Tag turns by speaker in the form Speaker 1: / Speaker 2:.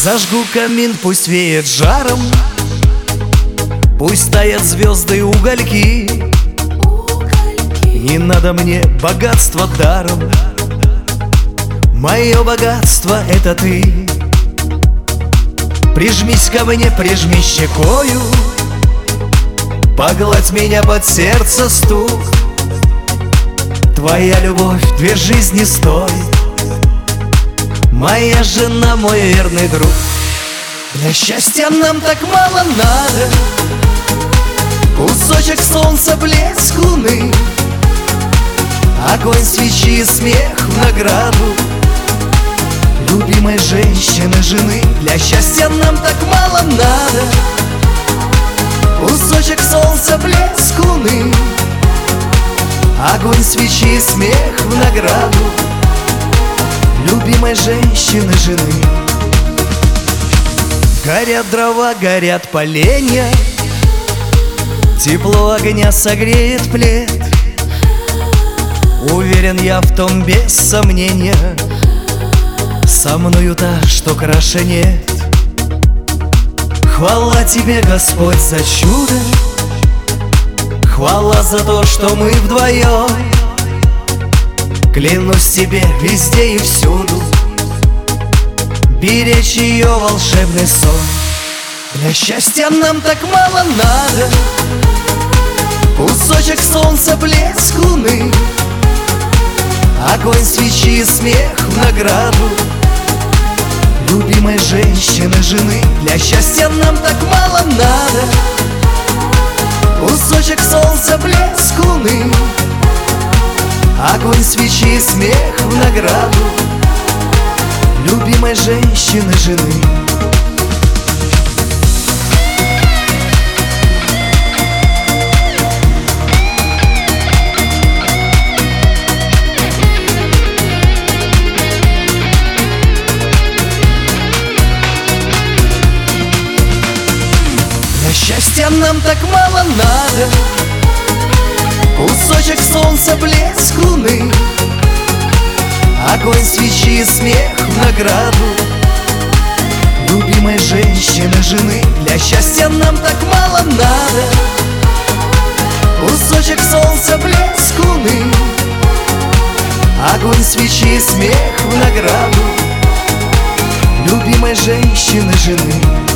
Speaker 1: Зажгу камин, пусть веет жаром, пусть таят звезды и угольки. Не надо мне богатства даром, мое богатство — это ты. Прижмись ко мне, прижми щекою, погладь меня под сердце стук. Твоя любовь 2 жизни стоит, моя жена, мой верный друг. Для счастья нам так мало надо: кусочек солнца, блеск луны, огонь свечи и смех в награду любимой женщины, жены. Для счастья нам так мало надо: кусочек солнца, блеск луны, огонь свечи и смех в награду любимой женщины, жены. Горят дрова, горят поленья, тепло огня согреет плед. Уверен я в том без сомнения, со мною та, что краше нет. Хвала тебе, Господь, за чудо, хвала за то, что мы вдвоем. Клянусь тебе везде и всюду беречь ее волшебный сон. Для счастья нам так мало надо: кусочек солнца, блеск луны, огонь свечи и смех в награду любимой женщины, жены. Для счастья нам так мало надо: кусочек солнца, блеск луны, огонь свечи и смех в награду любимой женщины, жены. Для счастья нам так мало надо: кусочек солнца, блеск луны, огонь свечи и смех в награду любимой женщины, жены. Для счастья нам так мало надо: кусочек солнца, блеск луны, огонь свечи и смех в награду любимой женщины, жены.